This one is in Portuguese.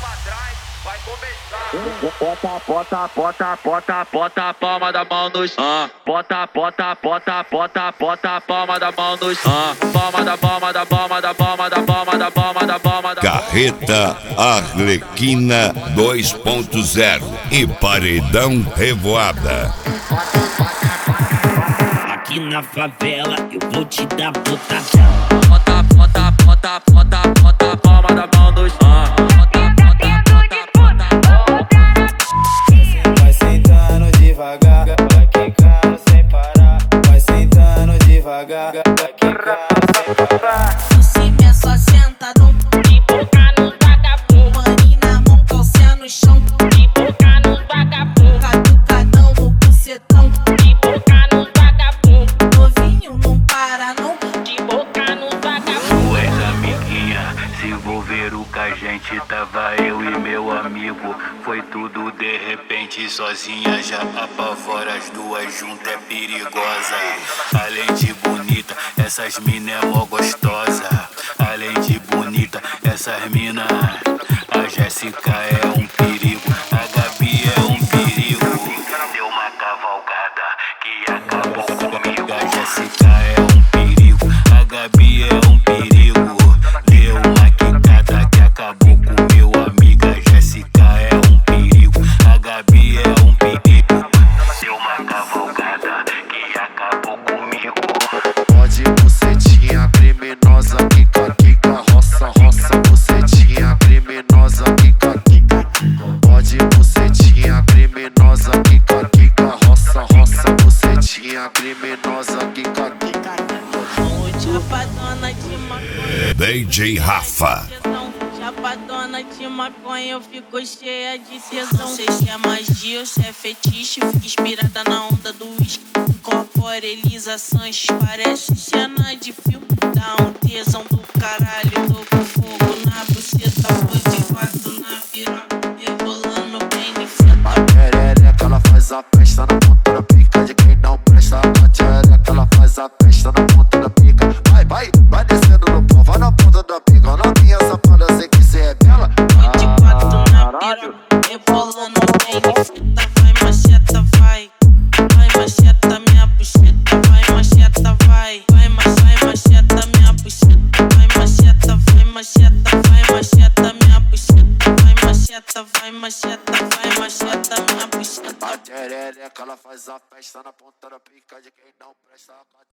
Bota a palma da mão no chão. Bota a palma da mão no chão. Palma. Carreta Arlequina 2.0 e Paredão Revoada. Aqui na favela eu vou te dar botadão. Bota a palma da mão no chão. Vai sentando devagar, vai quicando sem parar. Vai sentando devagar, vai quicando sem parar. Em cima é só sentadão, De boca no vagabundo, maninho na mão, calcinha no chão. de boca no vagabundo, Catucadão no bucetão, de boca no vagabundo, novinho não para não. de boca no vagabundo. Tu és amiguinha, se envolveram com a gente. Tava eu e meu amigo, foi tudo de repente. Sozinha já apavora, as duas juntas é perigosa. Além de bonita, essas mina é mó gostosa. Além de bonita, essas mina, a Jéssica é um perigo, a Gabi é um perigo. Deu uma cavalgada que acabou comigo. A Jéssica é um perigo, a Gabi é um perigo. Deu uma quicada que acabou com meu amigo. A Jéssica é um perigo, a Gabi é um perigo. Deu uma cavalgada que acabou comigo. Pode bucetinha criminosa, quica, quica, roça, roça, bucetinha criminosa, quica, quica. Pode bucetinha criminosa, quica, quica, roça, roça, bucetinha criminosa, quica, quica. Chapadona de maconha, DJ Rafa. chapadona de maconha, eu fico cheia de tesão. Sei se é magia ou se é fetiche, fico inspirada na onda do uísque. Incorpora Elisa Sanches, parece cena de filme. Dá um tesão do caralho, tô com fogo na buceta. Foi de quatro na piroca, rebolando bem de frente. A perereca ela faz a festa na ponta da pica de quem não presta. A perereca ela faz a festa na ponta da pica. Vai, vai, vai descendo no pau, vai na ponta da pica. Na minha safada, sei que cê é bela. Foi de quatro na piroca, rebolando bem de frente. Vai macheta, vai. Vai macheta minha buceta, vai macheta, vai. Vai macheta minha buceta, vai macheta, vai macheta, vai macheta minha buceta, vai macheta, vai macheta, vai macheta minha buceta. A perereca ela faz a festa na ponta da pica de quem não presta.